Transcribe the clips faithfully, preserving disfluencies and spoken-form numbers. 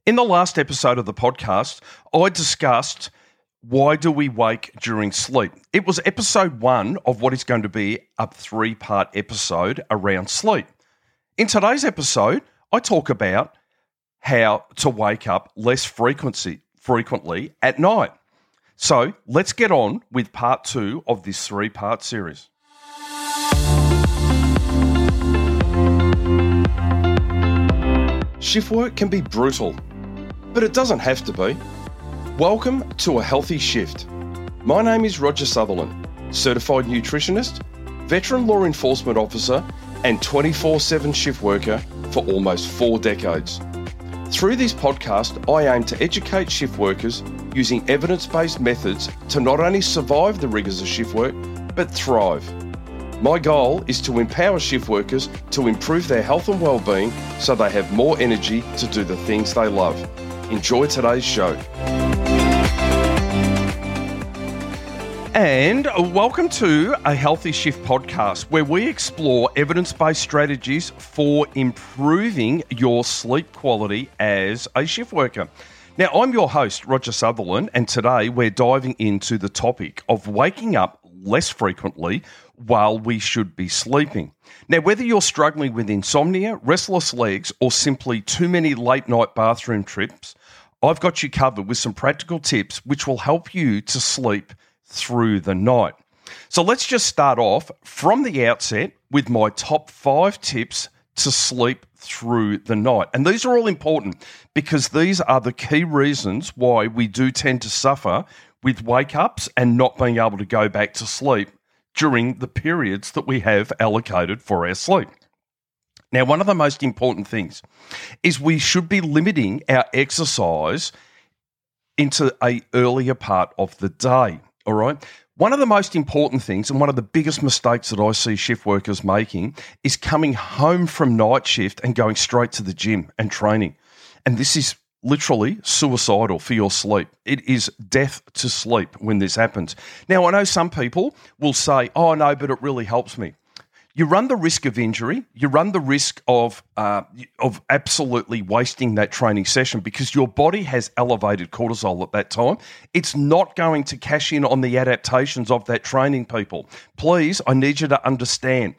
In the last episode of the podcast, I discussed why do we wake during sleep. It was episode one of what is going to be a three-part episode around sleep. In today's episode, I talk about how to wake up less frequency, frequently at night. So let's get on with part two of this three-part series. Shift work can be brutal, but it doesn't have to be. Welcome to A Healthy Shift. My name is Roger Sutherland, certified nutritionist, veteran law enforcement officer, and twenty-four seven shift worker for almost four decades. Through this podcast, I aim to educate shift workers using evidence-based methods to not only survive the rigours of shift work, but thrive. My goal is to empower shift workers to improve their health and well-being so they have more energy to do the things they love. Enjoy today's show. And welcome to A Healthy Shift podcast, where we explore evidence-based strategies for improving your sleep quality as a shift worker. Now, I'm your host, Roger Sutherland, and today we're diving into the topic of waking up less frequently while we should be sleeping. Now, whether you're struggling with insomnia, restless legs, or simply too many late-night bathroom trips, I've got you covered with some practical tips which will help you to sleep through the night. So let's just start off from the outset with my top five tips to sleep through the night. And these are all important because these are the key reasons why we do tend to suffer with wake-ups and not being able to go back to sleep during the periods that we have allocated for our sleep. Now, one of the most important things is we should be limiting our exercise into an earlier part of the day, all right? One of the most important things and one of the biggest mistakes that I see shift workers making is coming home from night shift and going straight to the gym and training. And this is literally suicidal for your sleep. It is death to sleep when this happens. Now, I know some people will say, oh, no, but it really helps me. You run the risk of injury. You run the risk of uh, of absolutely wasting that training session because your body has elevated cortisol at that time. It's not going to cash in on the adaptations of that training, people. Please, I need you to understand.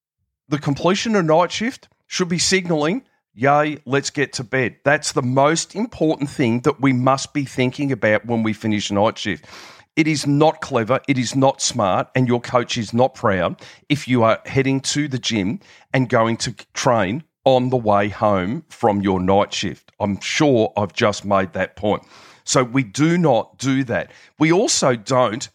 The completion of night shift should be signalling, yay, let's get to bed. That's the most important thing that we must be thinking about when we finish night shift. It is not clever, it is not smart, and your coach is not proud if you are heading to the gym and going to train on the way home from your night shift. I'm sure I've just made that point. So we do not do that. We also don't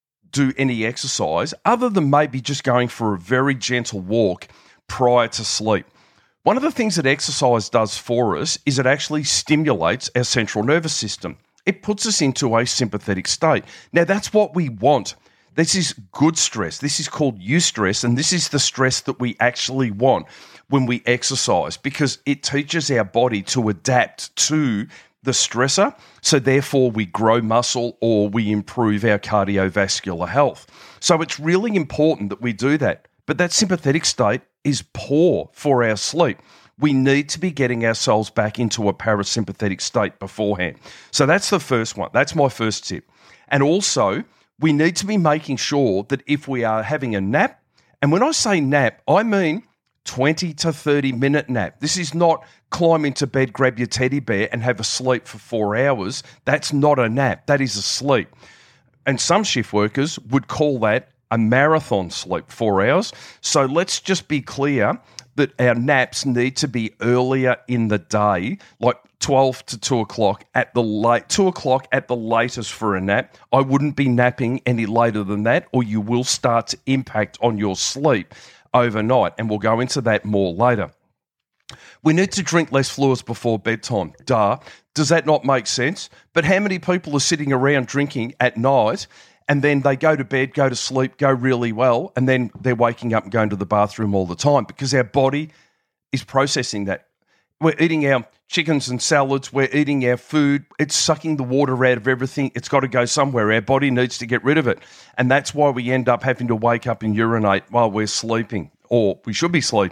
do any exercise other than maybe just going for a very gentle walk prior to sleep. One of the things that exercise does for us is it actually stimulates our central nervous system. It puts us into a sympathetic state. Now, that's what we want. This is good stress. This is called eustress, and this is the stress that we actually want when we exercise because it teaches our body to adapt to the stressor, so therefore we grow muscle or we improve our cardiovascular health. So it's really important that we do that. But that sympathetic state is poor for our sleep. We need to be getting ourselves back into a parasympathetic state beforehand. So that's the first one. That's my first tip. And also, we need to be making sure that if we are having a nap, and when I say nap, I mean twenty to thirty minute nap. This is not climb into bed, grab your teddy bear and have a sleep for four hours. That's not a nap. That is a sleep. And some shift workers would call that a marathon sleep, four hours. So let's just be clear that our naps need to be earlier in the day, like twelve to two o'clock at the late, two o'clock at the latest for a nap. I wouldn't be napping any later than that, or you will start to impact on your sleep overnight, and we'll go into that more later. We need to drink less fluids before bedtime. Duh. Does that not make sense? But how many people are sitting around drinking at night and then they go to bed, go to sleep, go really well, and then they're waking up and going to the bathroom all the time because our body is processing that. We're eating our chickens and salads, we're eating our food, it's sucking the water out of everything, it's got to go somewhere, our body needs to get rid of it. And that's why we end up having to wake up and urinate while we're sleeping, or we should be sleeping.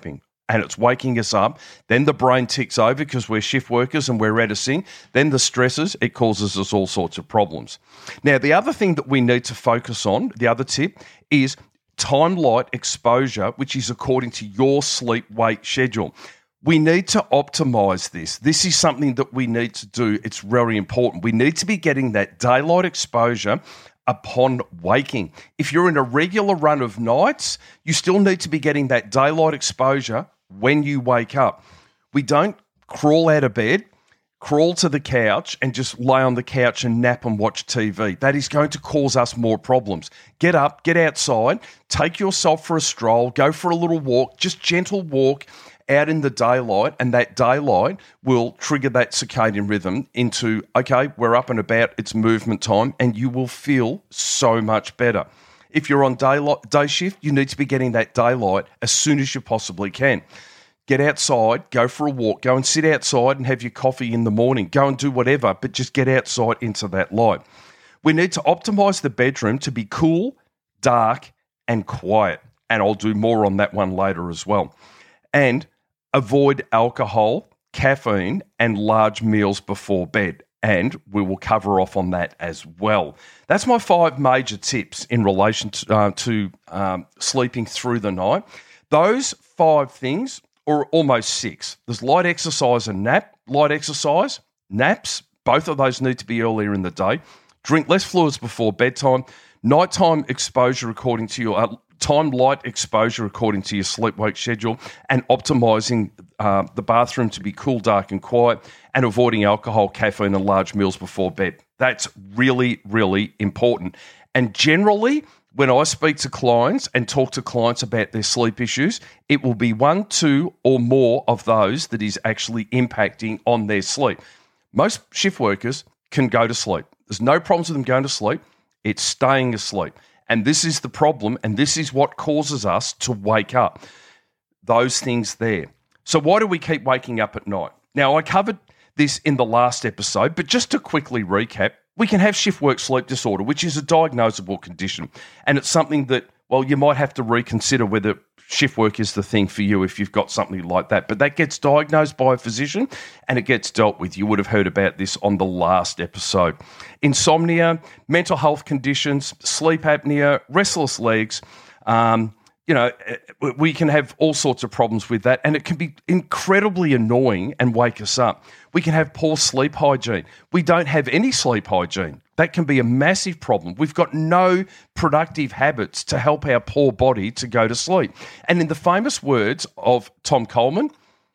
and it's waking us up. Then the brain ticks over because we're shift workers and we're reticing. Then the stresses, it causes us all sorts of problems. Now, the other thing that we need to focus on, the other tip, is time light exposure, which is according to your sleep-wake schedule. We need to optimize this. This is something that we need to do. It's very important. We need to be getting that daylight exposure upon waking. If you're in a regular run of nights, you still need to be getting that daylight exposure when you wake up. We don't crawl out of bed, crawl to the couch and just lay on the couch and nap and watch T V. That is going to cause us more problems. Get up, get outside, take yourself for a stroll, go for a little walk, just gentle walk out in the daylight, and that daylight will trigger that circadian rhythm into, okay, we're up and about, it's movement time, and you will feel so much better. If you're on daylight, day shift, you need to be getting that daylight as soon as you possibly can. Get outside, go for a walk, go and sit outside and have your coffee in the morning. Go and do whatever, but just get outside into that light. We need to optimize the bedroom to be cool, dark, and quiet. And I'll do more on that one later as well. And avoid alcohol, caffeine, and large meals before bed. And we will cover off on that as well. That's my five major tips in relation to, uh, to um, sleeping through the night. Those five things, or almost six. There's light exercise and nap. Light exercise, naps, both of those need to be earlier in the day. Drink less fluids before bedtime. Nighttime exposure according to your... Uh, time light exposure according to your sleep-wake schedule, and optimizing uh, the bathroom to be cool, dark, and quiet, and avoiding alcohol, caffeine, and large meals before bed. That's really, really important. And generally, when I speak to clients and talk to clients about their sleep issues, it will be one, two, or more of those that is actually impacting on their sleep. Most shift workers can go to sleep. There's no problems with them going to sleep. It's staying asleep. And this is the problem, and this is what causes us to wake up. Those things there. So why do we keep waking up at night? Now, I covered this in the last episode, but just to quickly recap, we can have shift work sleep disorder, which is a diagnosable condition. And it's something that, well, you might have to reconsider whether shift work is the thing for you if you've got something like that. But that gets diagnosed by a physician and it gets dealt with. You would have heard about this on the last episode. Insomnia, mental health conditions, sleep apnea, restless legs, um, you know, we can have all sorts of problems with that, and it can be incredibly annoying and wake us up. We can have poor sleep hygiene. We don't have any sleep hygiene. That can be a massive problem. We've got no productive habits to help our poor body to go to sleep. And in the famous words of Tom Coleman,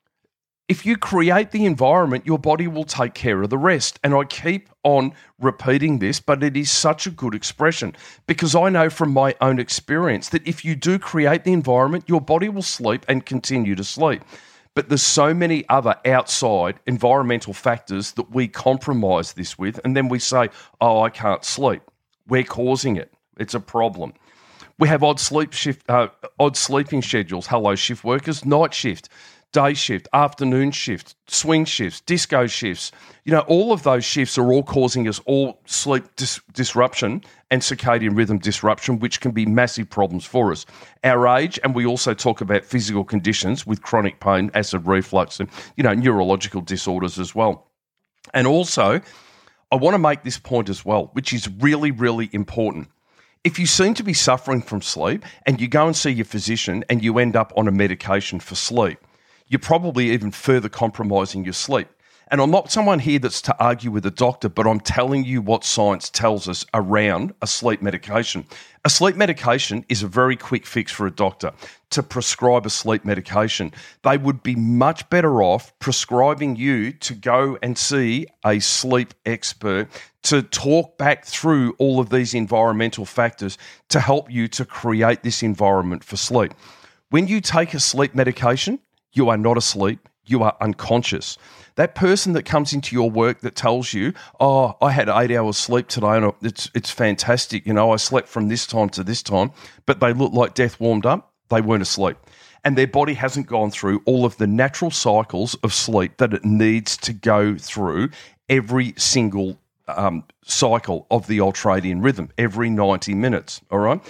if you create the environment, your body will take care of the rest. And I keep on repeating this, but it is such a good expression because I know from my own experience that if you do create the environment, your body will sleep and continue to sleep. But there's so many other outside environmental factors that we compromise this with, and then we say, oh, I can't sleep. We're causing it. It's a problem. We have odd sleep shift, uh, odd sleeping schedules. Hello, shift workers. Night shift, day shift, afternoon shift, swing shifts, disco shifts. You know, all of those shifts are all causing us all sleep dis- disruption and circadian rhythm disruption, which can be massive problems for us. Our age, and we also talk about physical conditions with chronic pain, acid reflux, and, you know, neurological disorders as well. And also, I want to make this point as well, which is really, really important. If you seem to be suffering from sleep and you go and see your physician and you end up on a medication for sleep, you're probably even further compromising your sleep. And I'm not someone here that's to argue with a doctor, but I'm telling you what science tells us around a sleep medication. A sleep medication is a very quick fix for a doctor to prescribe a sleep medication. They would be much better off prescribing you to go and see a sleep expert to talk back through all of these environmental factors to help you to create this environment for sleep. When you take a sleep medication, you are not asleep, you are unconscious. That person that comes into your work that tells you, oh, I had eight hours sleep today and it's it's fantastic, you know, I slept from this time to this time, but they look like death warmed up, they weren't asleep. And their body hasn't gone through all of the natural cycles of sleep that it needs to go through every single um, cycle of the ultradian rhythm, every ninety minutes, all right?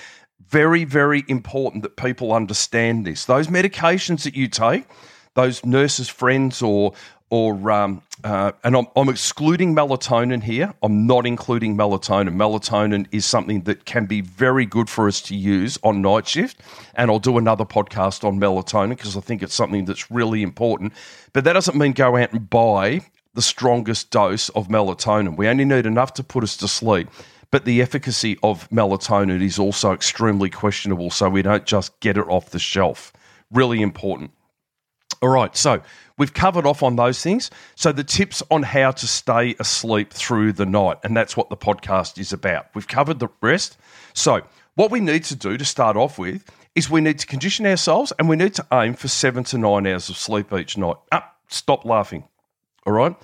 Very, very important that people understand this. Those medications that you take, those nurses' friends or or um, uh, and I'm, I'm excluding melatonin here. I'm not including melatonin. Melatonin is something that can be very good for us to use on night shift, and I'll do another podcast on melatonin because I think it's something that's really important. But that doesn't mean go out and buy the strongest dose of melatonin. We only need enough to put us to sleep. But the efficacy of melatonin is also extremely questionable, so we don't just get it off the shelf. Really important. All right, so we've covered off on those things. So the tips on how to stay asleep through the night, and that's what the podcast is about. We've covered the rest. So what we need to do to start off with is we need to condition ourselves and we need to aim for seven to nine hours of sleep each night. Ah, stop laughing. All right?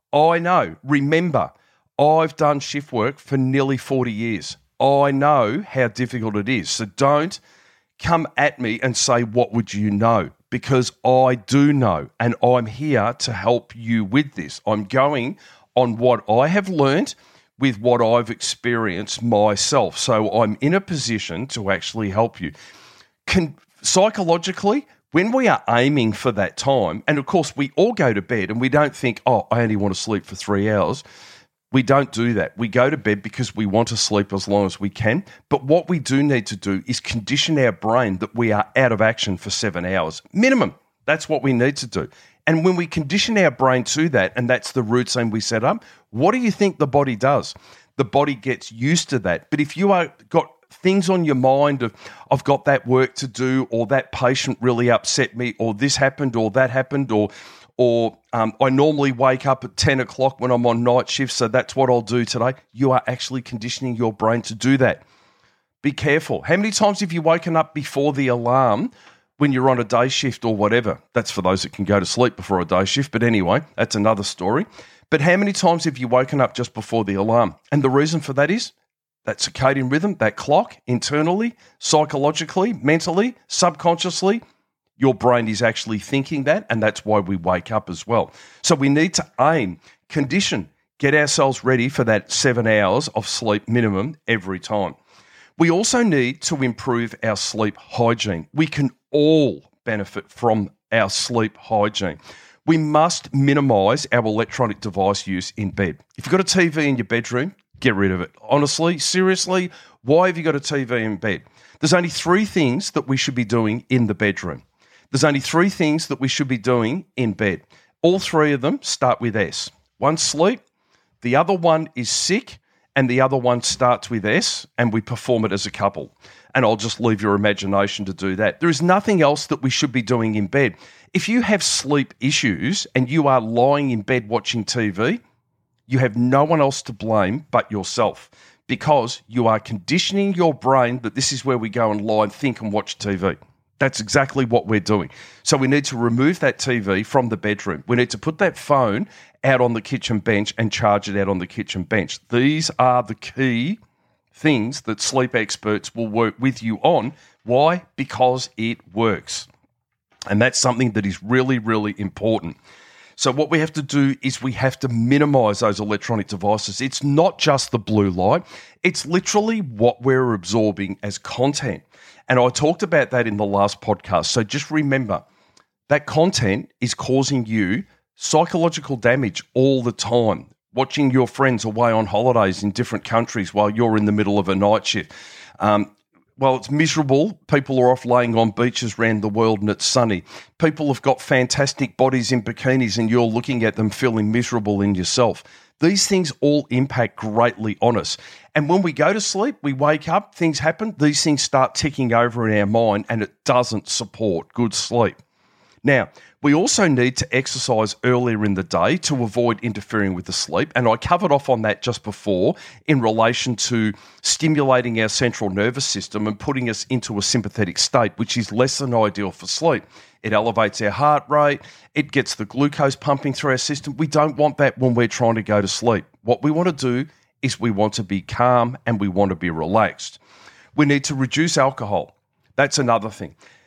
I know. Remember, I've done shift work for nearly forty years. I know how difficult it is. So don't come at me and say, what would you know? Because I do know, and I'm here to help you with this. I'm going on what I have learned with what I've experienced myself. So I'm in a position to actually help you. Can, psychologically, when we are aiming for that time, and of course we all go to bed and we don't think, oh, I only want to sleep for three hours. We don't do that. We go to bed because we want to sleep as long as we can. But what we do need to do is condition our brain that we are out of action for seven hours. Minimum. That's what we need to do. And when we condition our brain to that, and that's the routine we set up, what do you think the body does? The body gets used to that. But if you are got things on your mind of, I've got that work to do, or that patient really upset me, or this happened, or that happened, or or um, I normally wake up at ten o'clock when I'm on night shift, so that's what I'll do today. You are actually conditioning your brain to do that. Be careful. How many times have you woken up before the alarm when you're on a day shift or whatever? That's for those that can go to sleep before a day shift, but anyway, that's another story. But how many times have you woken up just before the alarm? And the reason for that is that circadian rhythm, that clock, internally, psychologically, mentally, subconsciously, your brain is actually thinking that, and that's why we wake up as well. So we need to aim, condition, get ourselves ready for that seven hours of sleep minimum every time. We also need to improve our sleep hygiene. We can all benefit from our sleep hygiene. We must minimise our electronic device use in bed. If you've got a T V in your bedroom, get rid of it. Honestly, seriously, why have you got a T V in bed? There's only three things that we should be doing in the bedroom. There's only three things that we should be doing in bed. All three of them start with S. One, sleep. The other one is sick. And the other one starts with S, and we perform it as a couple. And I'll just leave your imagination to do that. There is nothing else that we should be doing in bed. If you have sleep issues and you are lying in bed watching T V, you have no one else to blame but yourself, because you are conditioning your brain that this is where we go and lie and think and watch T V. That's exactly what we're doing. So we need to remove that T V from the bedroom. We need to put that phone out on the kitchen bench and charge it out on the kitchen bench. These are the key things that sleep experts will work with you on. Why? Because it works. And that's something that is really, really important. So what we have to do is we have to minimize those electronic devices. It's not just the blue light. It's literally what we're absorbing as content. And I talked about that in the last podcast. So just remember, that content is causing you psychological damage all the time. Watching your friends away on holidays in different countries while you're in the middle of a night shift. Um, well, it's miserable. People are off laying on beaches around the world and it's sunny. People have got fantastic bodies in bikinis and you're looking at them feeling miserable in yourself. These things all impact greatly on us. And when we go to sleep, we wake up, things happen, these things start ticking over in our mind and it doesn't support good sleep. Now, we also need to exercise earlier in the day to avoid interfering with the sleep. And I covered off on that just before in relation to stimulating our central nervous system and putting us into a sympathetic state, which is less than ideal for sleep. It elevates our heart rate. It gets the glucose pumping through our system. We don't want that when we're trying to go to sleep. What we want to do is we want to be calm and we want to be relaxed. We need to reduce alcohol. That's another thing.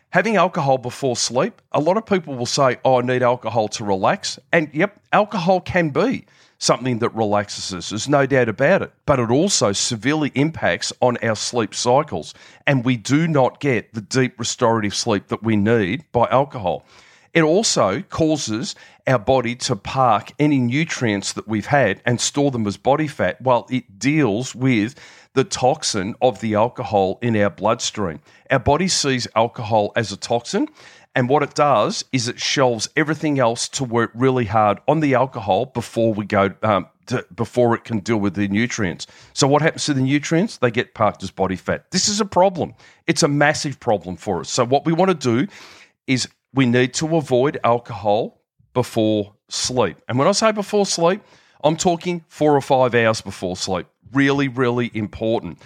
Having alcohol before sleep, a lot of people will say, oh, I need alcohol to relax. And yep, alcohol can be something that relaxes us. There's no doubt about it. But it also severely impacts on our sleep cycles. And we do not get the deep restorative sleep that we need by alcohol. It also causes our body to park any nutrients that we've had and store them as body fat while it deals with the toxin of the alcohol in our bloodstream. Our body sees alcohol as a toxin, and what it does is it shelves everything else to work really hard on the alcohol before we go um, to, before it can deal with the nutrients. So what happens to the nutrients? They get parked as body fat. This is a problem. It's a massive problem for us. So what we want to do is we need to avoid alcohol before sleep. And when I say before sleep, I'm talking four or five hours before sleep. Really, really important.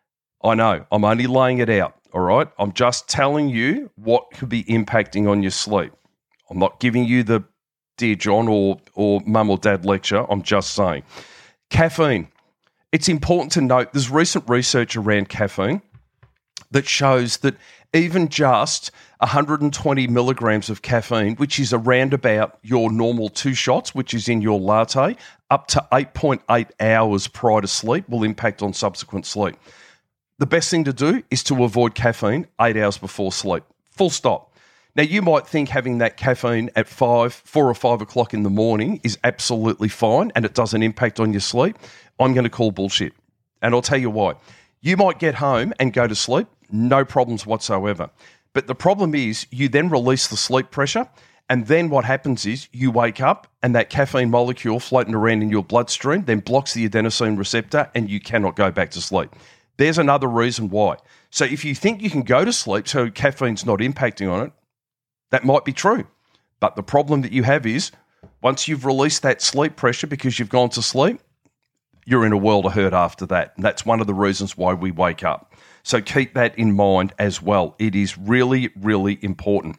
I know, I'm only laying it out, all right? I'm just telling you what could be impacting on your sleep. I'm not giving you the Dear John or, or mum or dad lecture. I'm just saying. Caffeine. It's important to note there's recent research around caffeine that shows that even just one hundred twenty milligrams of caffeine, which is around about your normal two shots, which is in your latte, up to eight point eight hours prior to sleep will impact on subsequent sleep. The best thing to do is to avoid caffeine eight hours before sleep. Full stop. Now, you might think having that caffeine at five, four or five o'clock in the morning is absolutely fine and it doesn't impact on your sleep. I'm going to call bullshit. And I'll tell you why. You might get home and go to sleep, no problems whatsoever. But the problem is you then release the sleep pressure, and then what happens is you wake up and that caffeine molecule floating around in your bloodstream then blocks the adenosine receptor and you cannot go back to sleep. There's another reason why. So if you think you can go to sleep so caffeine's not impacting on it, that might be true. But the problem that you have is once you've released that sleep pressure because you've gone to sleep, you're in a world of hurt after that. And that's one of the reasons why we wake up. So keep that in mind as well. It is really, really important.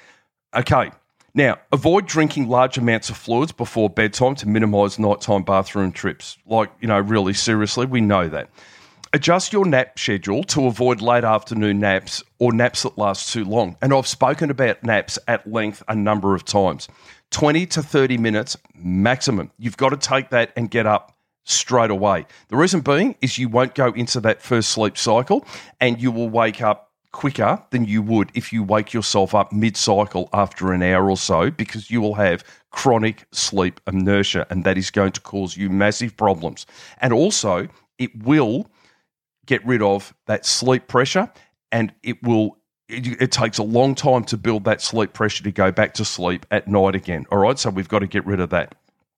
Okay. Now, avoid drinking large amounts of fluids before bedtime to minimise nighttime bathroom trips. Like, you know, really seriously, we know that. Adjust your nap schedule to avoid late afternoon naps or naps that last too long. And I've spoken about naps at length a number of times. twenty to thirty minutes maximum. You've got to take that and get up straight away. The reason being is you won't go into that first sleep cycle and you will wake up quicker than you would if you wake yourself up mid-cycle after an hour or so, because you will have chronic sleep inertia and that is going to cause you massive problems. And also, it will get rid of that sleep pressure and it will it, it takes a long time to build that sleep pressure to go back to sleep at night again. All right, so we've got to get rid of that.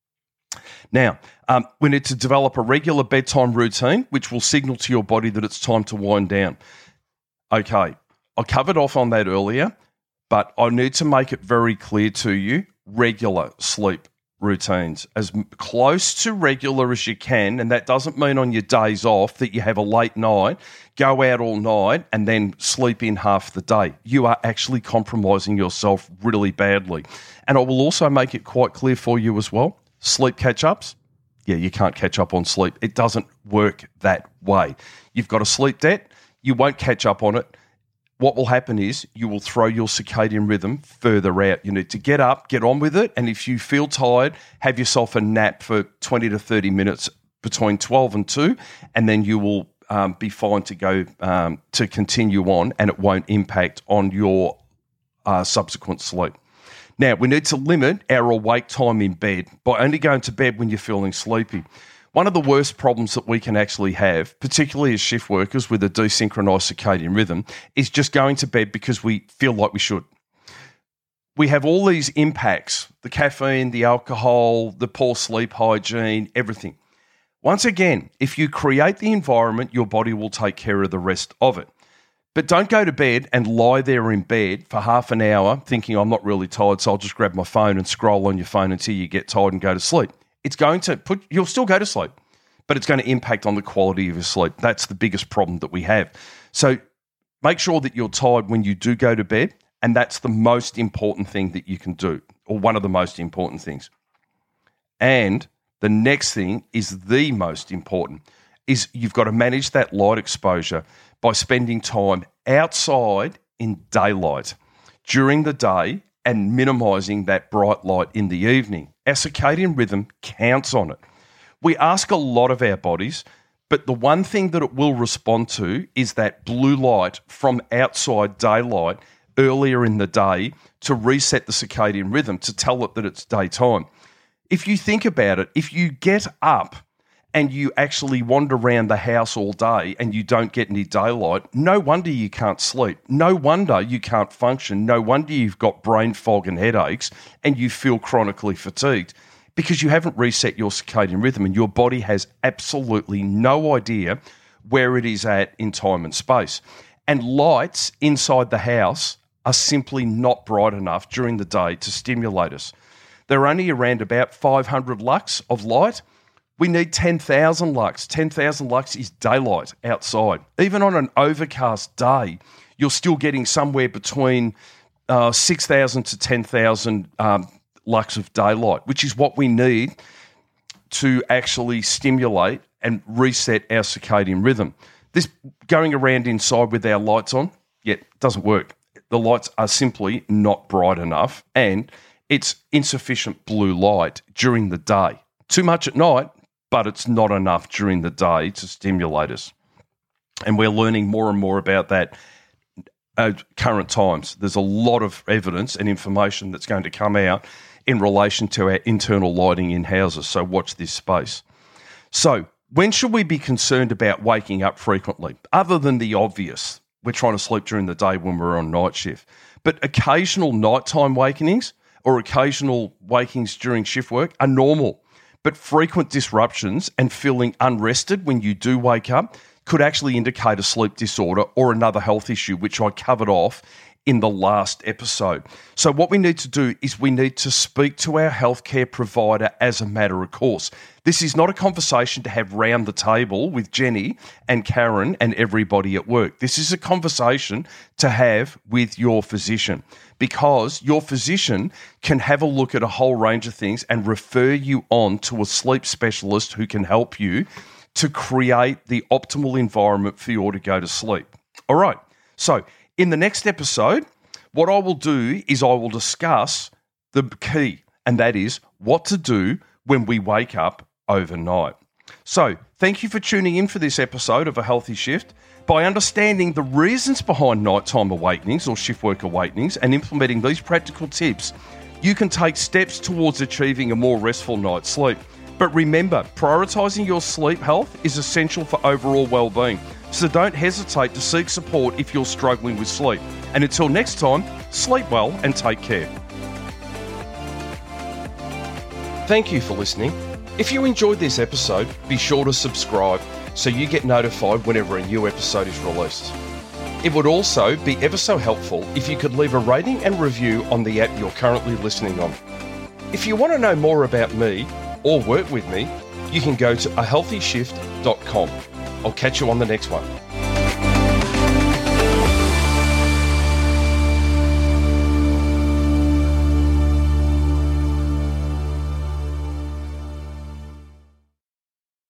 Now, um, we need to develop a regular bedtime routine which will signal to your body that it's time to wind down. Okay, I covered off on that earlier, but I need to make it very clear to you, regular sleep routines, as close to regular as you can, and that doesn't mean on your days off that you have a late night, go out all night and then sleep in half the day. You are actually compromising yourself really badly. And I will also make it quite clear for you as well, sleep catch-ups, yeah, you can't catch up on sleep. It doesn't work that way. You've got a sleep debt. You won't catch up on it. What will happen is you will throw your circadian rhythm further out. You need to get up, get on with it, and if you feel tired, have yourself a nap for twenty to thirty minutes between twelve and two, and then you will um, be fine to go um, to continue on, and it won't impact on your uh, subsequent sleep. Now, we need to limit our awake time in bed by only going to bed when you're feeling sleepy. One of the worst problems that we can actually have, particularly as shift workers with a desynchronized circadian rhythm, is just going to bed because we feel like we should. We have all these impacts, the caffeine, the alcohol, the poor sleep hygiene, everything. Once again, if you create the environment, your body will take care of the rest of it. But don't go to bed and lie there in bed for half an hour thinking, I'm not really tired, so I'll just grab my phone and scroll on your phone until you get tired and go to sleep. It's going to put, you'll still go to sleep, but it's going to impact on the quality of your sleep. That's the biggest problem that we have. So make sure that you're tired when you do go to bed, and that's the most important thing that you can do, or one of the most important things. And the next thing is the most important, is you've got to manage that light exposure by spending time outside in daylight during the day and minimising that bright light in the evening. Our circadian rhythm counts on it. We ask a lot of our bodies, but the one thing that it will respond to is that blue light from outside daylight earlier in the day to reset the circadian rhythm, to tell it that it's daytime. If you think about it, if you get up and you actually wander around the house all day and you don't get any daylight, no wonder you can't sleep. No wonder you can't function. No wonder you've got brain fog and headaches and you feel chronically fatigued, because you haven't reset your circadian rhythm and your body has absolutely no idea where it is at in time and space. And lights inside the house are simply not bright enough during the day to stimulate us. They're only around about five hundred lux of light. We need ten thousand lux. ten thousand lux is daylight outside. Even on an overcast day, you're still getting somewhere between uh, six thousand to ten thousand um, lux of daylight, which is what we need to actually stimulate and reset our circadian rhythm. This going around inside with our lights on, yeah, doesn't work. The lights are simply not bright enough, and it's insufficient blue light during the day. Too much at night, but it's not enough during the day to stimulate us. And we're learning more and more about that at current times. There's a lot of evidence and information that's going to come out in relation to our internal lighting in houses, so watch this space. So, when should we be concerned about waking up frequently? Other than the obvious, we're trying to sleep during the day when we're on night shift. But occasional nighttime wakenings or occasional wakings during shift work are normal. But frequent disruptions and feeling unrested when you do wake up could actually indicate a sleep disorder or another health issue, which I covered off in the last episode. So what we need to do is we need to speak to our healthcare provider as a matter of course. This is not a conversation to have round the table with Jenny and Karen and everybody at work. This is a conversation to have with your physician, because your physician can have a look at a whole range of things and refer you on to a sleep specialist who can help you to create the optimal environment for you to go to sleep. All right, so in the next episode, what I will do is I will discuss the key, and that is what to do when we wake up overnight. So thank you for tuning in for this episode of A Healthy Shift. By understanding the reasons behind nighttime awakenings or shift work awakenings and implementing these practical tips, you can take steps towards achieving a more restful night's sleep. But remember, prioritising your sleep health is essential for overall well-being. So don't hesitate to seek support if you're struggling with sleep. And until next time, sleep well and take care. Thank you for listening. If you enjoyed this episode, be sure to subscribe so you get notified whenever a new episode is released. It would also be ever so helpful if you could leave a rating and review on the app you're currently listening on. If you want to know more about me or work with me, you can go to a healthy shift dot com. I'll catch you on the next one.